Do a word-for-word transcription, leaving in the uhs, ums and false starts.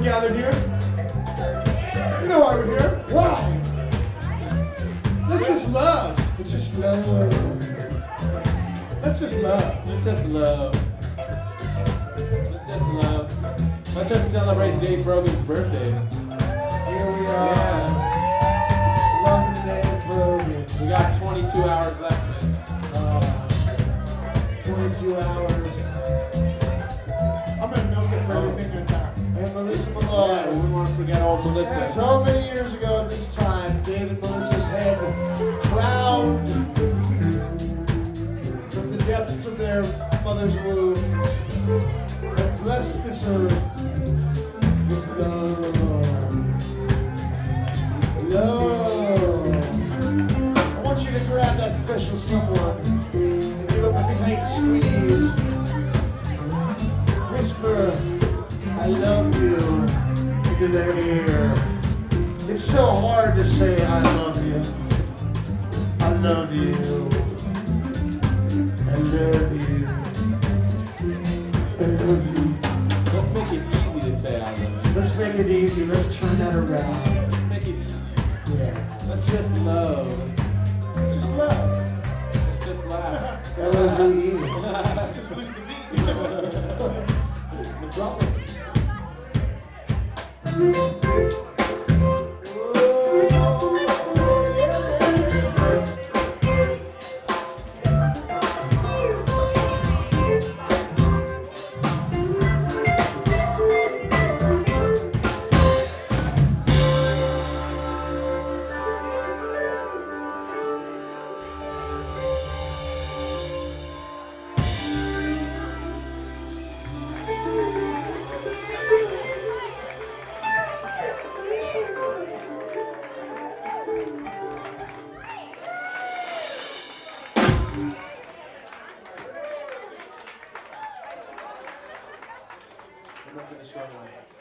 we're gathered here? You know why we're here? Why? Let's just love. Let's just love. Let's just love. Let's just love. Let's just love. Let's just celebrate Dave Brogan's birthday. Here we are. Yeah. Loving Dave Brogan. We got twenty-two hours left, man. Uh, twenty-two hours. I'm gonna milk it for everything in town. And Melissa Yeah, we Malloy. wouldn't want to forget old Melissa. So many years ago at this time, Dave and Melissa's head cloud from the depths of their mother's wombs and blessed this earth with love. Love. I want you to grab that special someone and give them a tight squeeze. Whisper, I love you into their ear. It's so hard to say I love you. I love you. I love you. I love you. Let's make it easy to say I love you. Let's make it easy. Let's turn that around. Let's make it easy. Yeah. Let's just love. Let's just love. Let's just laugh. L O V E. Let's just lose the beat. Drop it. I'm not gonna show my